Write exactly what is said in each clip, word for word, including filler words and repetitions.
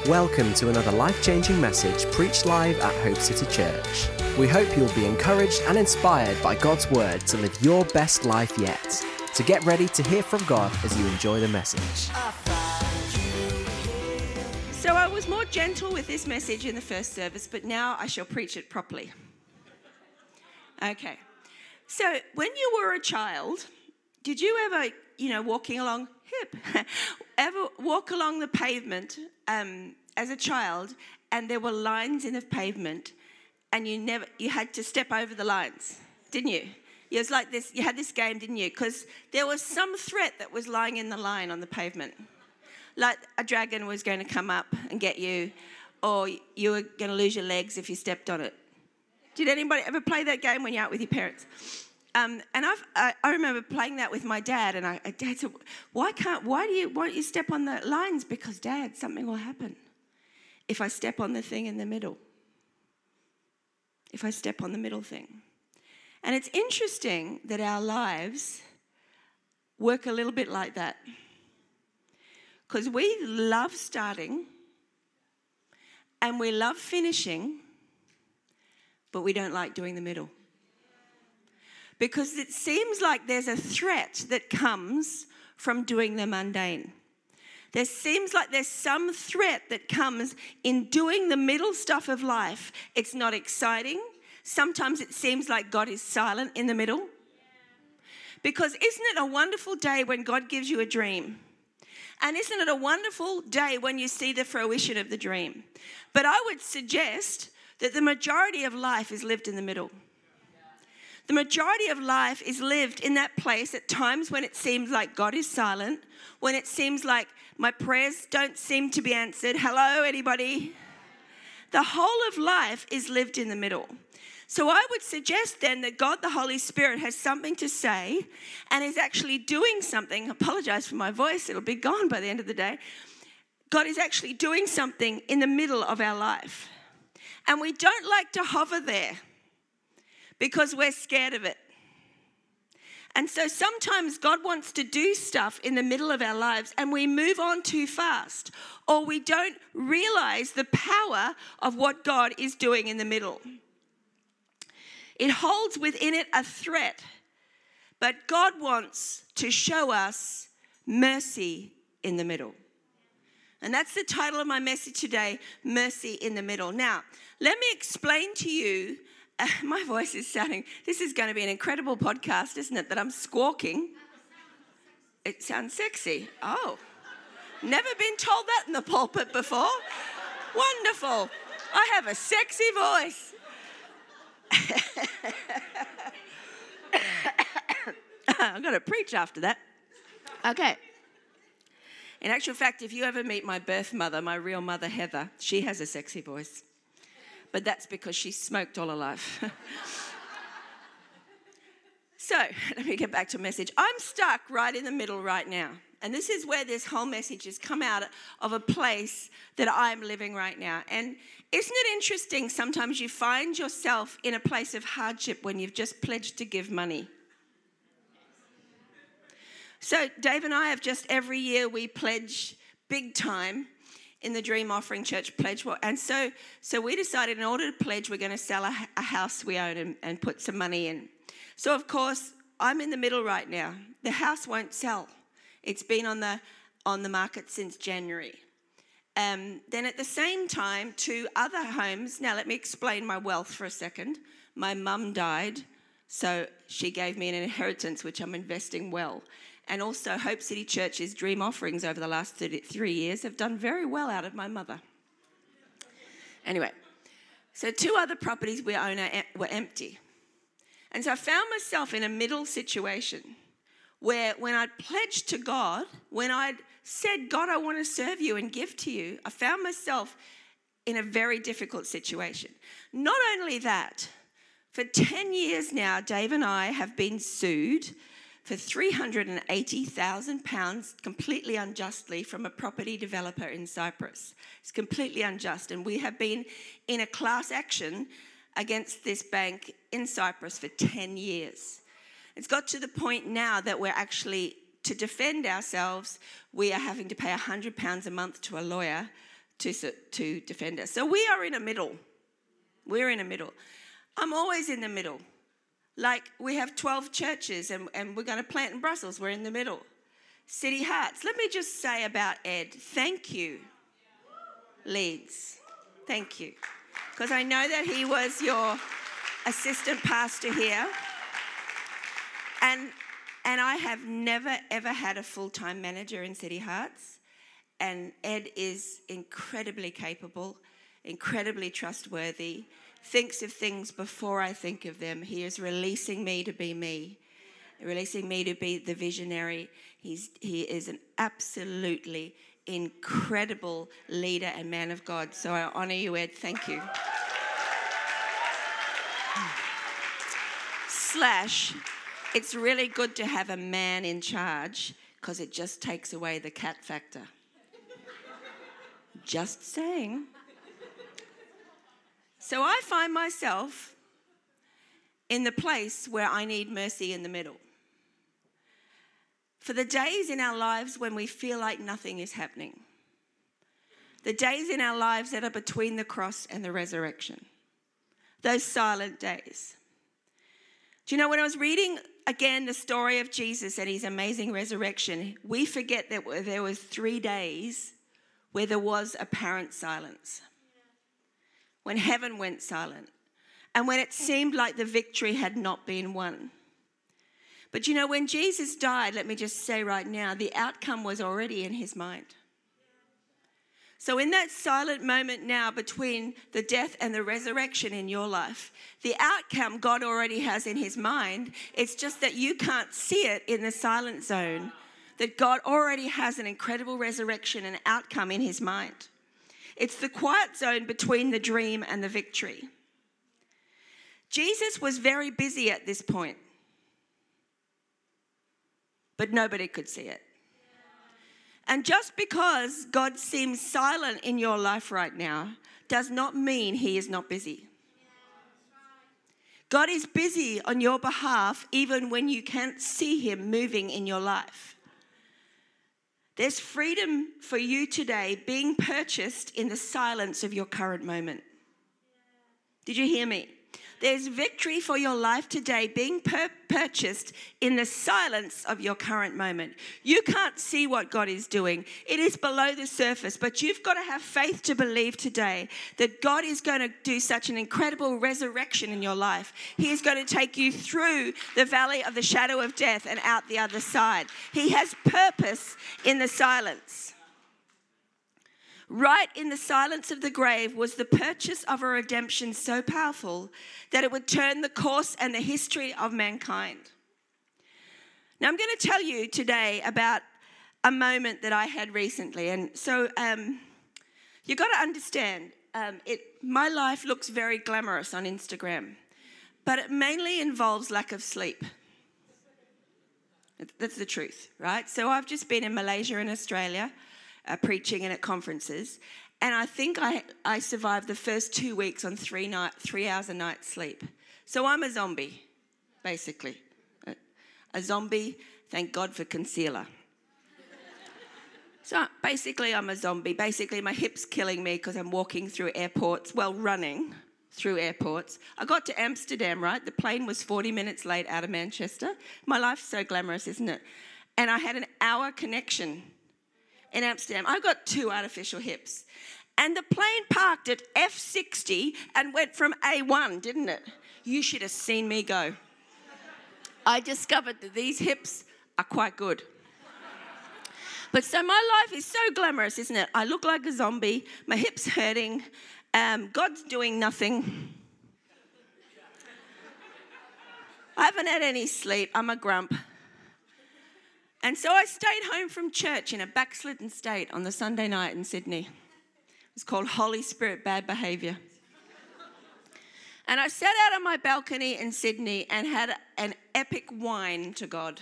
Welcome to another life-changing message preached live at Hope City Church. We hope you'll be encouraged and inspired by God's word to live your best life yet. So get ready to hear from God as you enjoy the message. So I was more gentle with this message in the first service, but now I shall preach it properly. Okay. So when you were a child, did you ever, you know, walking along, hip, ever walk along the pavement um, as a child and there were lines in the pavement and you never, you had to step over the lines, didn't you? It was like this, you had this game, didn't you? Because there was some threat that was lying in the line on the pavement. Like a dragon was going to come up and get you, or you were going to lose your legs if you stepped on it. Did anybody ever play that game when you're out with your parents? Um, and I've, I, I remember playing that with my dad, and I, Dad said, "Why can't? Why do you? Why don't you step on the lines?" Because, Dad, something will happen if I step on the thing in the middle. If I step on the middle thing, and it's interesting that our lives work a little bit like that, because we love starting and we love finishing, but we don't like doing the middle. Because it seems like there's a threat that comes from doing the mundane. There seems like there's some threat that comes in doing the middle stuff of life. It's not exciting. Sometimes it seems like God is silent in the middle. Because isn't it a wonderful day when God gives you a dream? And isn't it a wonderful day when you see the fruition of the dream? But I would suggest that the majority of life is lived in the middle. The majority of life is lived in that place at times when it seems like God is silent, when it seems like my prayers don't seem to be answered. Hello, anybody? The whole of life is lived in the middle. So I would suggest then that God, the Holy Spirit, has something to say and is actually doing something. I apologize for my voice. It'll be gone by the end of the day. God is actually doing something in the middle of our life. And we don't like to hover there, because we're scared of it. And so sometimes God wants to do stuff in the middle of our lives and we move on too fast, or we don't realize the power of what God is doing in the middle. It holds within it a threat, but God wants to show us mercy in the middle. And that's the title of my message today, Mercy in the Middle. Now, let me explain to you. Uh, my voice is sounding, this is going to be an incredible podcast, isn't it? That I'm squawking. It sounds sexy. Oh, never been told that in the pulpit before. Wonderful. I have a sexy voice. I've got to preach after that. Okay. In actual fact, if you ever meet my birth mother, my real mother, Heather, she has a sexy voice. But that's because she smoked all her life. So, let me get back to the message. I'm stuck right in the middle right now. And this is where this whole message has come out of a place that I'm living right now. And isn't it interesting, sometimes you find yourself in a place of hardship when you've just pledged to give money. So, Dave and I have just, every year we pledge big time in the Dream Offering Church Pledge. And so so we decided in order to pledge, we're going to sell a, a house we own and, and put some money in. So, of course, I'm in the middle right now. The house won't sell. It's been on the on the market since January. Um, then at the same time, two other homes. Now, let me explain my wealth for a second. My mum died, so she gave me an inheritance, which I'm investing well. And also, Hope City Church's Dream Offerings over the last thirty-three years have done very well out of my mother. Anyway, so two other properties we own are, were empty. And so I found myself in a middle situation where when I'd pledged to God, when I'd said, God, I want to serve you and give to you, I found myself in a very difficult situation. Not only that, for ten years now, Dave and I have been sued for three hundred eighty thousand pounds completely unjustly from a property developer in Cyprus. It's completely unjust. And we have been in a class action against this bank in Cyprus for ten years. It's got to the point now that we're actually, to defend ourselves, we are having to pay one hundred pounds a month to a lawyer to, to defend us. So we are in a middle. We're in a middle. I'm always in the middle. Like we have twelve churches and, and we're going to plant in Brussels. We're in the middle. City Hearts. Let me just say about Ed, thank you, Leeds. Thank you. Because I know that he was your assistant pastor here. And and I have never, ever had a full-time manager in City Hearts. And Ed is incredibly capable, incredibly trustworthy, thinks of things before I think of them. He is releasing me to be me, releasing me to be the visionary. He's He is an absolutely incredible leader and man of God. So I honor you, Ed. Thank you. Slash, it's really good to have a man in charge because it just takes away the cat factor. Just saying. So I find myself in the place where I need mercy in the middle. For the days in our lives when we feel like nothing is happening. The days in our lives that are between the cross and the resurrection. Those silent days. Do you know, when I was reading again the story of Jesus and his amazing resurrection, we forget that there was three days where there was apparent silence. When heaven went silent. And when it seemed like the victory had not been won. But you know, when Jesus died, let me just say right now, the outcome was already in his mind. So in that silent moment now between the death and the resurrection in your life, the outcome God already has in his mind. It's just that you can't see it in the silent zone, that God already has an incredible resurrection and outcome in his mind. It's the quiet zone between the dream and the victory. Jesus was very busy at this point, but nobody could see it. And just because God seems silent in your life right now does not mean he is not busy. God is busy on your behalf even when you can't see him moving in your life. There's freedom for you today being purchased in the silence of your current moment. Did you hear me? There's victory for your life today being pur- purchased in the silence of your current moment. You can't see what God is doing. It is below the surface, but you've got to have faith to believe today that God is going to do such an incredible resurrection in your life. He is going to take you through the valley of the shadow of death and out the other side. He has purpose in the silence. Right in the silence of the grave was the purchase of a redemption so powerful that it would turn the course and the history of mankind. Now, I'm going to tell you today about a moment that I had recently. And so um, you've got to understand, um, it, my life looks very glamorous on Instagram, but it mainly involves lack of sleep. That's the truth, right? So I've just been in Malaysia and Australia. Uh, preaching and at conferences, and I think I I survived the first two weeks on three night three hours a night sleep. So I'm a zombie, basically, a, a zombie. Thank God for concealer. So basically, I'm a zombie. Basically, my hip's killing me because I'm walking through airports, well, running through airports. I got to Amsterdam, right? The plane was forty minutes late out of Manchester. My life's so glamorous, isn't it? And I had an hour connection in Amsterdam. I got two artificial hips. And the plane parked at F sixty and went from A one, didn't it? You should have seen me go. I discovered that these hips are quite good. But so my life is so glamorous, isn't it? I look like a zombie. My hip's hurting. Um, God's doing nothing. I haven't had any sleep. I'm a grump. And so I stayed home from church in a backslidden state on the Sunday night in Sydney. It was called Holy Spirit Bad Behaviour. And I sat out on my balcony in Sydney and had an epic whine to God.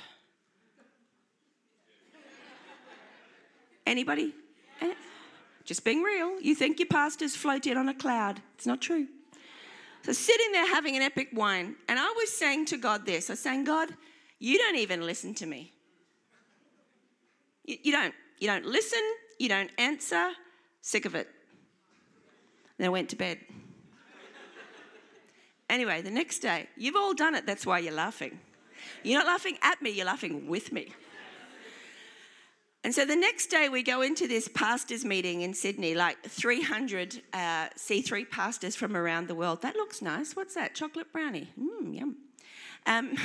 Anybody? Just being real. You think your pastors float in on a cloud. It's not true. So sitting there having an epic whine. And I was saying to God this. I was saying, God, you don't even listen to me. You, you don't. You don't listen. You don't answer. Sick of it. Then I went to bed. Anyway, the next day, you've all done it. That's why you're laughing. You're not laughing at me. You're laughing with me. And so the next day we go into this pastors meeting in Sydney, like three hundred uh, C three pastors from around the world. That looks nice. What's that? Chocolate brownie. Mmm, yum. Um,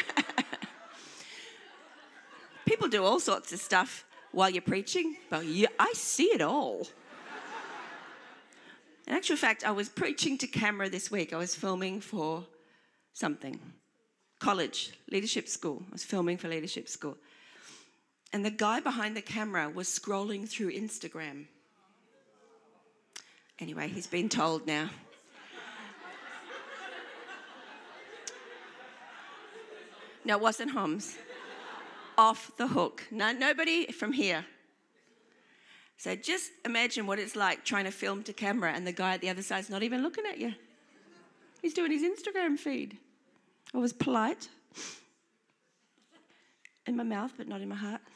people do all sorts of stuff while you're preaching, but you, I see it all. In actual fact, I was preaching to camera this week. I was filming for something. College, leadership school. I was filming for leadership school. And the guy behind the camera was scrolling through Instagram. Anyway, he's been told now. No, it wasn't Homs. Off the hook. No, nobody from here. So just imagine what it's like trying to film to camera and the guy at the other side's not even looking at you. He's doing his Instagram feed. I was polite. In my mouth, but not in my heart.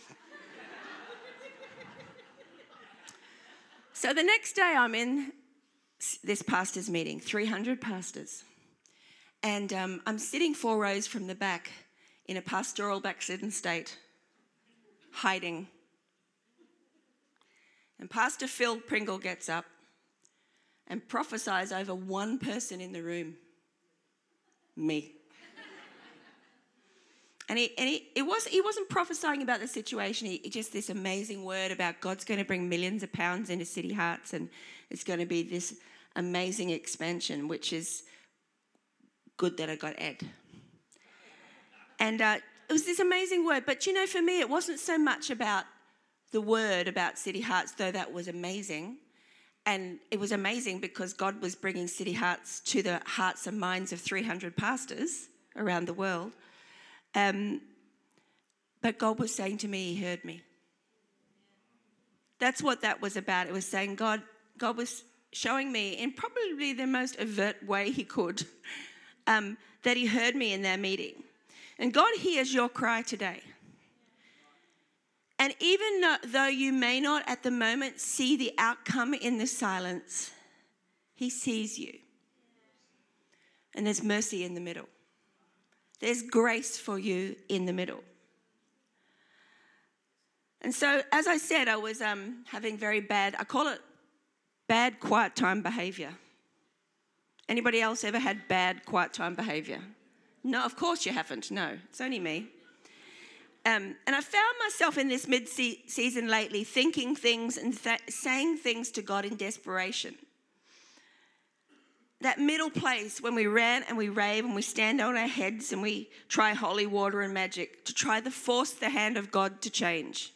So the next day I'm in this pastors meeting, three hundred pastors. And um, I'm sitting four rows from the back in a pastoral backslidden state, hiding. And Pastor Phil Pringle gets up and prophesies over one person in the room, me. And, he, and he, it was, he wasn't prophesying about the situation. He, just this amazing word about God's going to bring millions of pounds into City Hearts and it's going to be this amazing expansion, which is good that I got Ed. And uh, it was this amazing word. But, you know, for me, it wasn't so much about the word about City Hearts, though that was amazing. And it was amazing because God was bringing City Hearts to the hearts and minds of three hundred pastors around the world. Um, but God was saying to me, he heard me. That's what that was about. It was saying God, God was showing me in probably the most overt way he could um, that he heard me in that meeting. And God hears your cry today. And even though you may not at the moment see the outcome in the silence, he sees you. And there's mercy in the middle. There's grace for you in the middle. And so, as I said, I was um, having very bad, I call it bad quiet time behavior. Anybody else ever had bad quiet time behavior? No, of course you haven't. No, it's only me. Um, and I found myself in this mid-season lately thinking things and th- saying things to God in desperation. That middle place when we rant and we rave and we stand on our heads and we try holy water and magic to try to force the hand of God to change.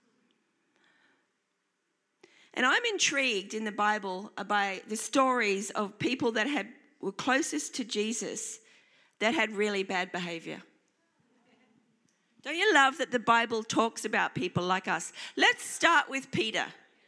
And I'm intrigued in the Bible by the stories of people that had were closest to Jesus that had really bad behavior. Don't you love that the Bible talks about people like us? Let's start with Peter.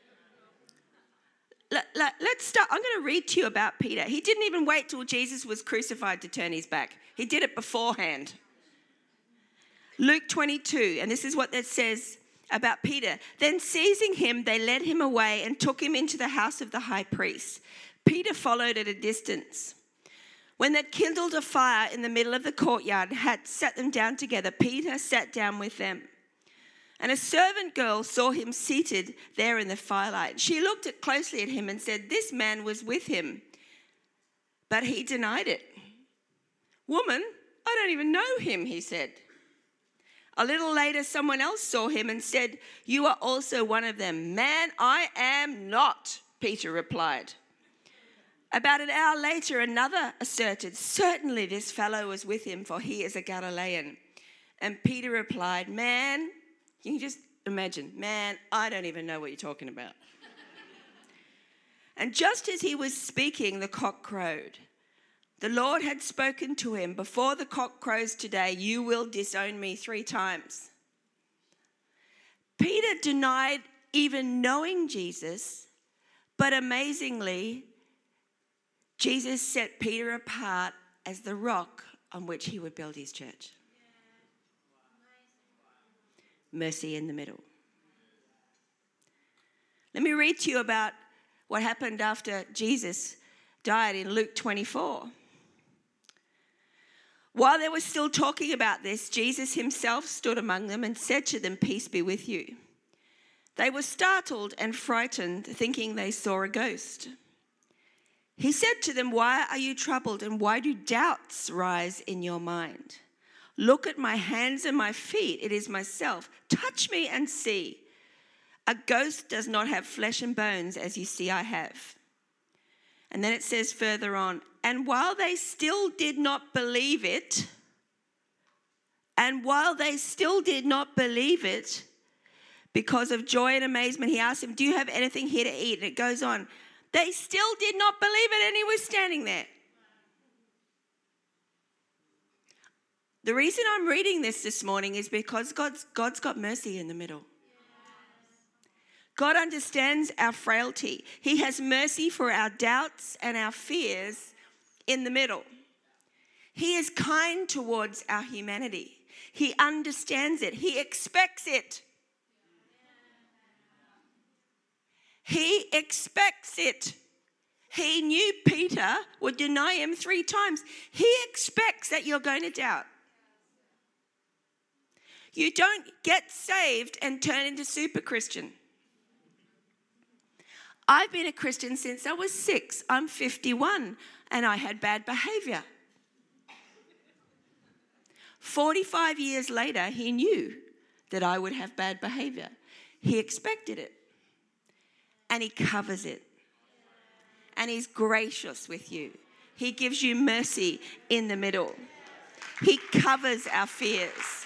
Let, let, let's start. I'm going to read to you about Peter. He didn't even wait till Jesus was crucified to turn his back. He did it beforehand. Luke twenty-two, and this is what that says about Peter. Then seizing him, they led him away and took him into the house of the high priest. Peter followed at a distance. When they'd kindled a fire in the middle of the courtyard and had sat them down together, Peter sat down with them. And a servant girl saw him seated there in the firelight. She looked at closely at him and said, "This man was with him." But he denied it. "Woman, I don't even know him," he said. A little later, someone else saw him and said, "You are also one of them." "Man, I am not," Peter replied. About an hour later, another asserted, "Certainly this fellow was with him, for he is a Galilean." And Peter replied, "Man," you can just imagine, "Man, I don't even know what you're talking about." And just as he was speaking, the cock crowed. The Lord had spoken to him, "Before the cock crows today, you will disown me three times." Peter denied even knowing Jesus, but amazingly, Jesus set Peter apart as the rock on which he would build his church. Mercy in the middle. Let me read to you about what happened after Jesus died in Luke twenty-four. While they were still talking about this, Jesus himself stood among them and said to them, "Peace be with you." They were startled and frightened, thinking they saw a ghost. He said to them, "Why are you troubled, and why do doubts rise in your mind? Look at my hands and my feet. It is myself. Touch me and see. A ghost does not have flesh and bones, as you see I have." And then it says further on, "And while they still did not believe it, and while they still did not believe it, because of joy and amazement, he asked him, 'Do you have anything here to eat?' And it goes on. They still did not believe it, and he was standing there. The reason I'm reading this this morning is because God's, God's got mercy in the middle. God understands our frailty. He has mercy for our doubts and our fears in the middle. He is kind towards our humanity. He understands it. He expects it. He expects it. He knew Peter would deny him three times. He expects that you're going to doubt. You don't get saved and turn into super Christian. I've been a Christian since I was six. I'm fifty-one and I had bad behavior. forty-five years later, he knew that I would have bad behavior. He expected it. And he covers it. And he's gracious with you. He gives you mercy in the middle. He covers our fears.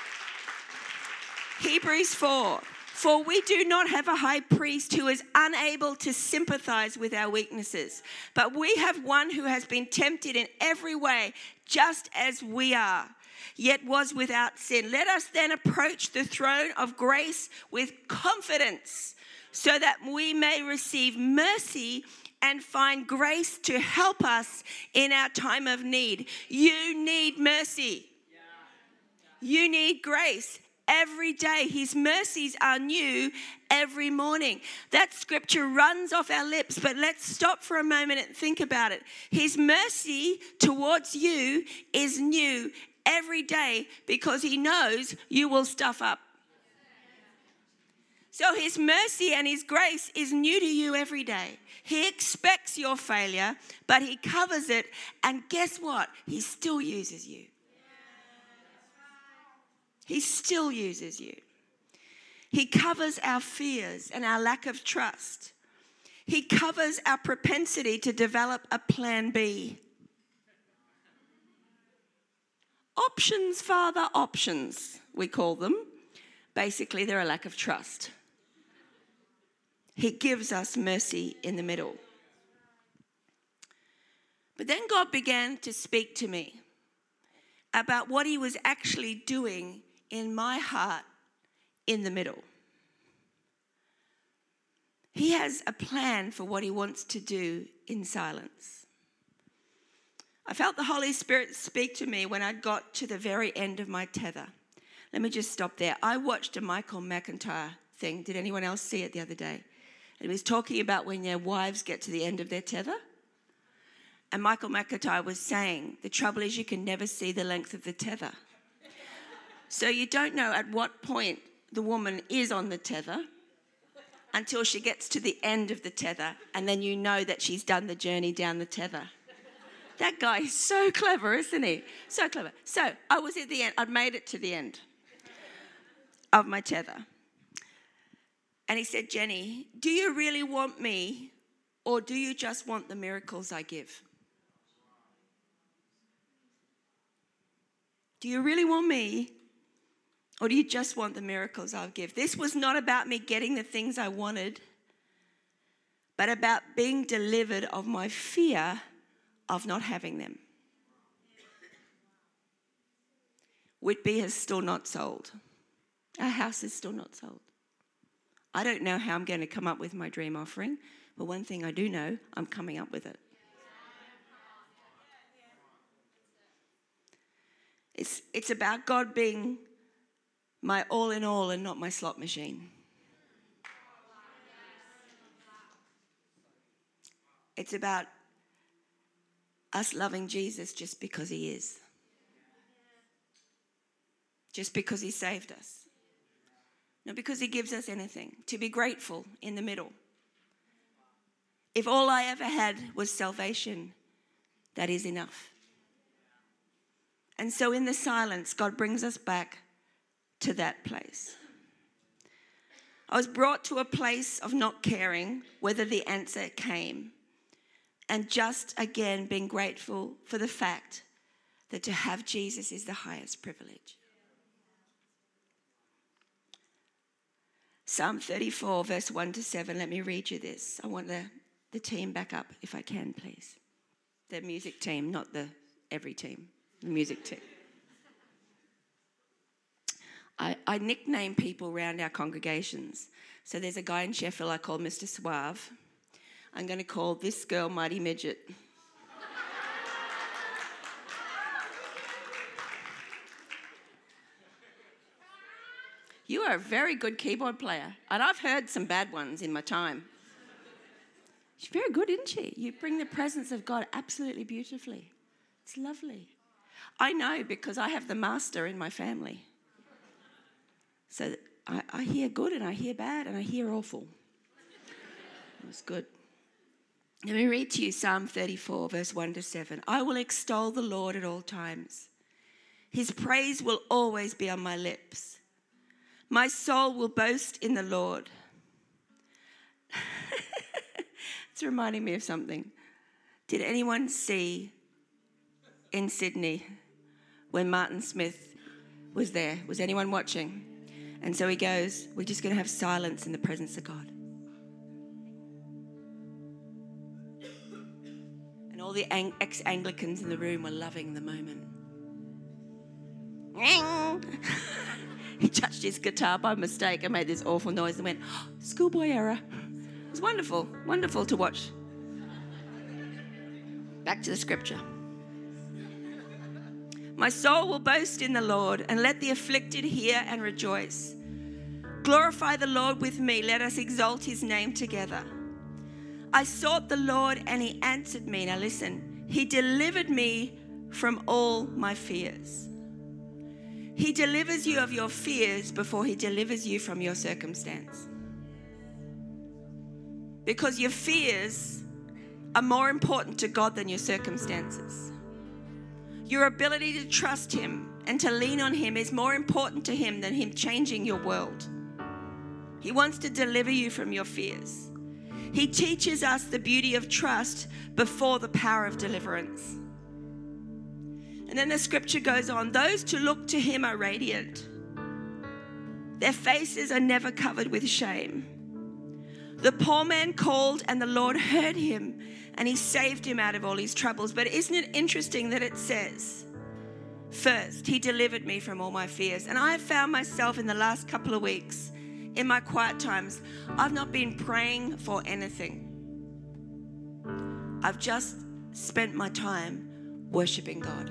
Hebrews four. For we do not have a high priest who is unable to sympathize with our weaknesses, but we have one who has been tempted in every way, just as we are, yet was without sin. Let us then approach the throne of grace with confidence, so that we may receive mercy and find grace to help us in our time of need. You need mercy. You need grace. Every day, his mercies are new every morning. That scripture runs off our lips, but let's stop for a moment and think about it. His mercy towards you is new every day because he knows you will stuff up. So his mercy and his grace is new to you every day. He expects your failure, but he covers it. And guess what? He still uses you. He still uses you. He covers our fears and our lack of trust. He covers our propensity to develop a plan B. Options, Father, options, we call them. Basically, they're a lack of trust. He gives us mercy in the middle. But then God began to speak to me about what he was actually doing in my heart in the middle. He has a plan for what he wants to do in silence. I felt the Holy Spirit speak to me when I got to the very end of my tether. Let me just stop there. I watched a Michael McIntyre thing. Did anyone else see it the other day? And he was talking about when their wives get to the end of their tether. And Michael McIntyre was saying, the trouble is you can never see the length of the tether. So you don't know at what point the woman is on the tether until she gets to the end of the tether, and then you know that she's done the journey down the tether. That guy is so clever, isn't he? So clever. So I was at the end. I'd made it to the end of my tether. And he said, Jenny, do you really want me, or do you just want the miracles I give? Do you really want me, or do you just want the miracles I'll give? This was not about me getting the things I wanted, but about being delivered of my fear of not having them. Whitby has still not sold. Our house is still not sold. I don't know how I'm going to come up with my dream offering, but one thing I do know, I'm coming up with it. It's, it's about God being my all in all and not my slot machine. It's about us loving Jesus just because he is. Just because he saved us. Not because he gives us anything. To be grateful in the middle. If all I ever had was salvation, that is enough. And so in the silence, God brings us back to that place. I was brought to a place of not caring whether the answer came, and just again being grateful for the fact that to have Jesus is the highest privilege. Psalm thirty-four, verse one to seven. Let me read you this. I want the, the team back up, if I can, please. The music team, not the every team. The music team. I, I nickname people around our congregations. So there's a guy in Sheffield I call Mister Suave. I'm going to call this girl Mighty Midget. You are a very good keyboard player. And I've heard some bad ones in my time. She's very good, isn't she? You bring the presence of God absolutely beautifully. It's lovely. I know because I have the master in my family. So I, I hear good and I hear bad and I hear awful. It was good. Let me read to you Psalm thirty-four, verse one to seven. I will extol the Lord at all times. His praise will always be on my lips. My soul will boast in the Lord. It's reminding me of something. Did anyone see in Sydney when Martin Smith was there? Was anyone watching? And so he goes, we're just going to have silence in the presence of God. And all the ex-Anglicans in the room were loving the moment. He touched his guitar by mistake and made this awful noise and went, oh, schoolboy error. It was wonderful, wonderful to watch. Back to the scripture. My soul will boast in the Lord, and let the afflicted hear and rejoice. Glorify the Lord with me. Let us exalt his name together. I sought the Lord, and he answered me. Now listen, he delivered me from all my fears. He delivers you of your fears before he delivers you from your circumstance. Because your fears are more important to God than your circumstances. Your ability to trust him and to lean on him is more important to him than him changing your world. He wants to deliver you from your fears. He teaches us the beauty of trust before the power of deliverance. And then the scripture goes on, those who look to him are radiant. Their faces are never covered with shame. The poor man called and the Lord heard him and he saved him out of all his troubles. But isn't it interesting that it says, first, he delivered me from all my fears. And I have found myself in the last couple of weeks, in my quiet times, I've not been praying for anything. I've just spent my time worshiping God.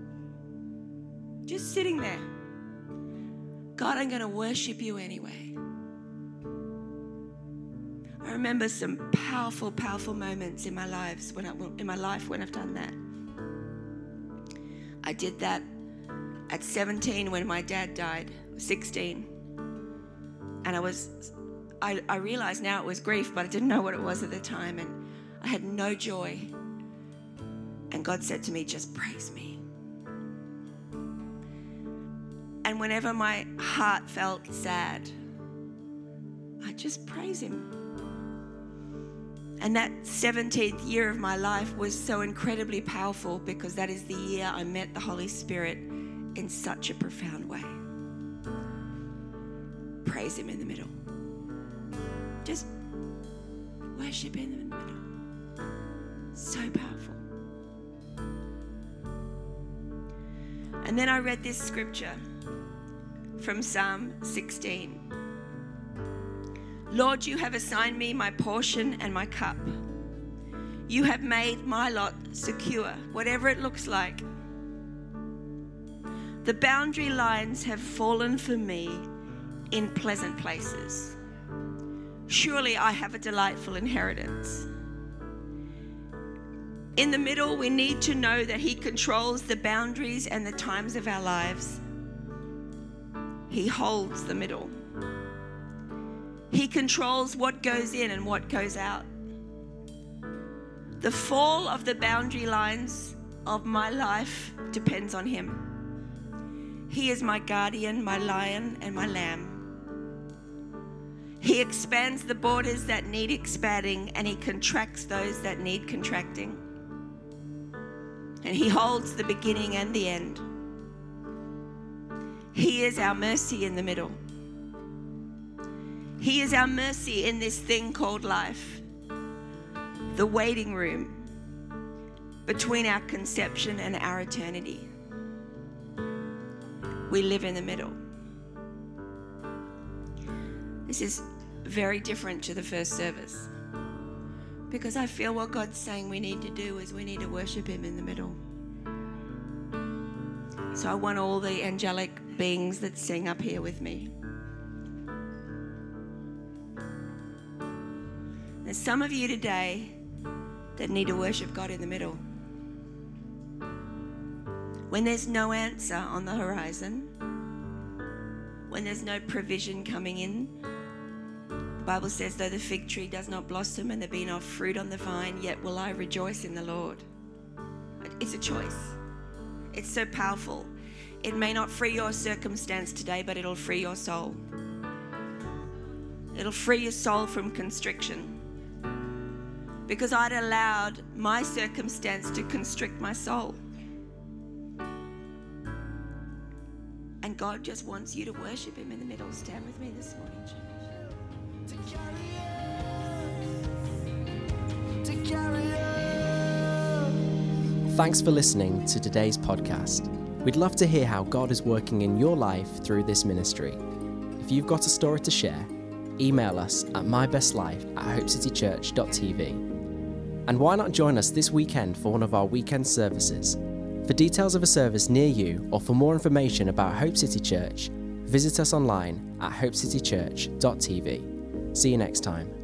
Just sitting there. God, I'm going to worship you anyway. I remember some powerful, powerful moments in my lives when I, in my life when I've done that. I did that at seventeen when my dad died, sixteen. And I was, I, I realize now it was grief, but I didn't know what it was at the time. And I had no joy. And God said to me, just praise me. And whenever my heart felt sad, I just praise him. And that seventeenth year of my life was so incredibly powerful because that is the year I met the Holy Spirit in such a profound way. Praise him in the middle. Just worship him in the middle. So powerful. And then I read this scripture from Psalm sixteen. Lord, you have assigned me my portion and my cup. You have made my lot secure, whatever it looks like. The boundary lines have fallen for me in pleasant places. Surely I have a delightful inheritance. In the middle, we need to know that He controls the boundaries and the times of our lives. He holds the middle. He controls what goes in and what goes out. The fall of the boundary lines of my life depends on Him. He is my guardian, my lion, and my lamb. He expands the borders that need expanding, and He contracts those that need contracting. And He holds the beginning and the end. He is our mercy in the middle. He is our mercy in this thing called life. The waiting room between our conception and our eternity. We live in the middle. This is very different to the first service, because I feel what God's saying we need to do is we need to worship Him in the middle. So I want all the angelic beings that sing up here with me. There's some of you today that need to worship God in the middle. When there's no answer on the horizon, when there's no provision coming in, the Bible says, though the fig tree does not blossom and there be no fruit on the vine, yet will I rejoice in the Lord. It's a choice. It's so powerful. It may not free your circumstance today, but it'll free your soul. It'll free your soul from constriction. Because I'd allowed my circumstance to constrict my soul. And God just wants you to worship Him in the middle. Stand with me this morning, church. To carry on, to carry on. Thanks for listening to today's podcast. We'd love to hear how God is working in your life through this ministry. If you've got a story to share, email us at mybestlife at hopecitychurch dot t v. And why not join us this weekend for one of our weekend services? For details of a service near you or for more information about Hope City Church, visit us online at hope city church dot t v. See you next time.